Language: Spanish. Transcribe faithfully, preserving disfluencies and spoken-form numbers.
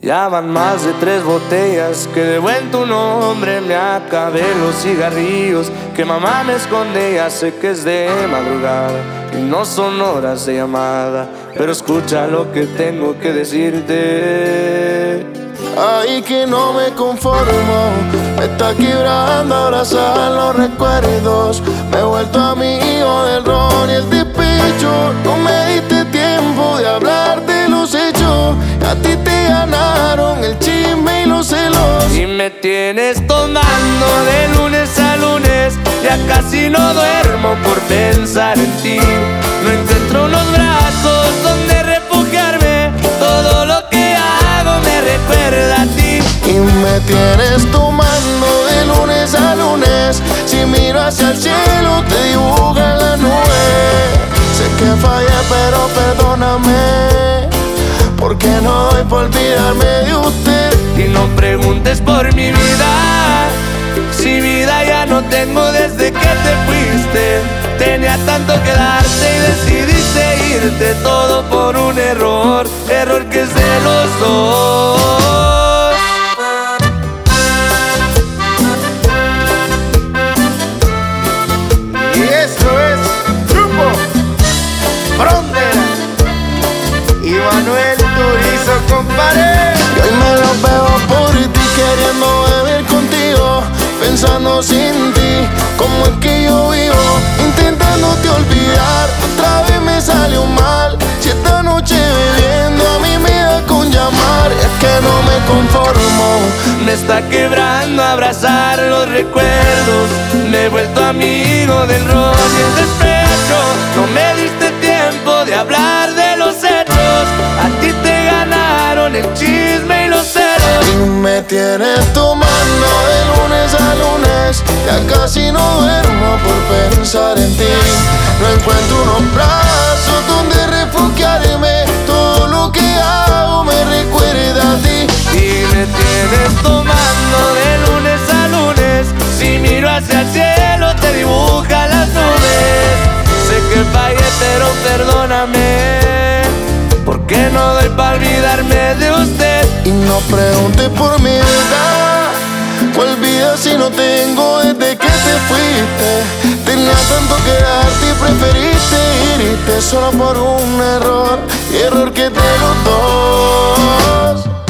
Ya van más de tres botellas que debo en tu nombre. Me acabé los cigarrillos que mamá me esconde. Ya sé que es de madrugada y no son horas de llamada, pero escucha lo que tengo que decirte. Ay, que no me conformo, me está quebrando abrazar los recuerdos. Me he vuelto amigo del ron y el despecho. No me diste tiempo de hablar de los hechos. A ti te ganaron el chisme y los celos. Y me tienes tomando de lunes a lunes. Ya casi no duermo por pensar en ti. No encuentro unos brazos donde refugiarme. Todo lo que hago me recuerda a ti. Y me tienes tomando de lunes a lunes. Si miro hacia el cielo te dibuja la nube. Sé que fallé pero perdóname, porque no doy por olvidarme de usted. Y no preguntes por mi vida, si vida ya no tengo desde que te fuiste. Tenía tanto que darte y decidiste irte. Todo por un error, error que es de los dos. Y esto es Grupo Frontera y Manuel Turizo, compadre. Y hoy me lo veo por ti, queriendo beber contigo, pensando sin ti, como es que yo vivo, intentándote olvidar. Otra vez me salió mal, si esta noche bebiendo a mí me da con llamar. Es que no me conformo, me está quebrando abrazar los recuerdos. Me he vuelto amigo del ron y el despecho. No me diste tiempo de hablar de los hechos. A ti te ganaron el chisme y los celos. y me tienes tomando de lunes a lunes. Ya casi no duermo por pensar en ti. No encuentro unos brazos donde refugiarme. Todo lo que hago me recuerda a ti. Y me tienes tomando de lunes a lunes. Si miro hacia el cielo te dibuja las nubes. Sé que fallé pero perdóname, porque no doy para olvidarme de usted. Y no preguntes por mi verdad, ¿cuál vida si no tengo desde que te fuiste? Tenía tanto que darte y preferiste irte solo por un error, y error que de los dos.